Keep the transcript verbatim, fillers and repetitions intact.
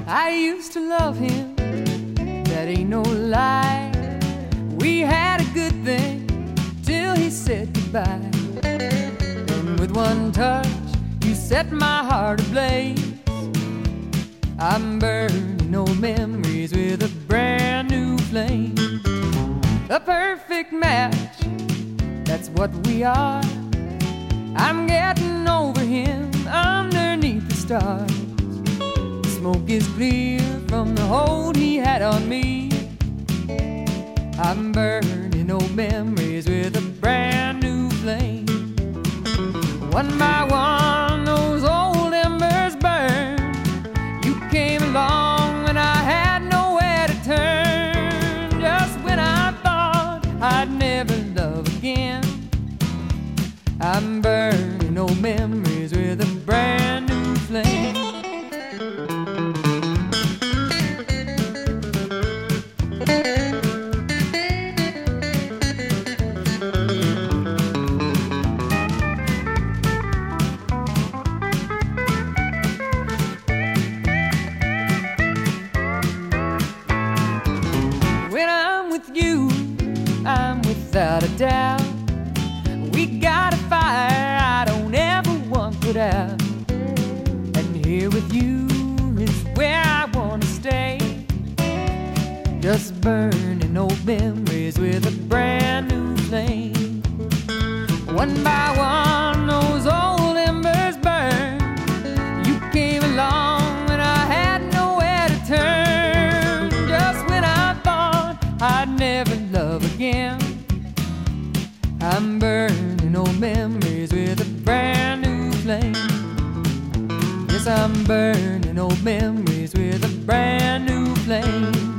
I used to love him, that ain't no lie. We had a good thing till he said goodbye. And with one touch, you set my heart ablaze. I'm burning old memories with a brand new flame. The perfect match, that's what we are. I'm getting over him underneath the stars. The smoke is clear from the hold he had on me. I'm burning old memories with a brand new flame. One by one, those old embers burn. You came along when I had nowhere to turn. Just when I thought I'd never love again, I'm burning old memories with a brand new flame. When I'm with you, I'm without a doubt. We got a fire I don't ever want put out. And here with you is where I want to stay. Just burning old memories with a brand new flame. One by one, those old embers burn. You came along when I had nowhere to turn. Just when I thought I'd never love again, I'm burning old memories with a brand new flame. Yes, I'm burning old memories with a brand new flame.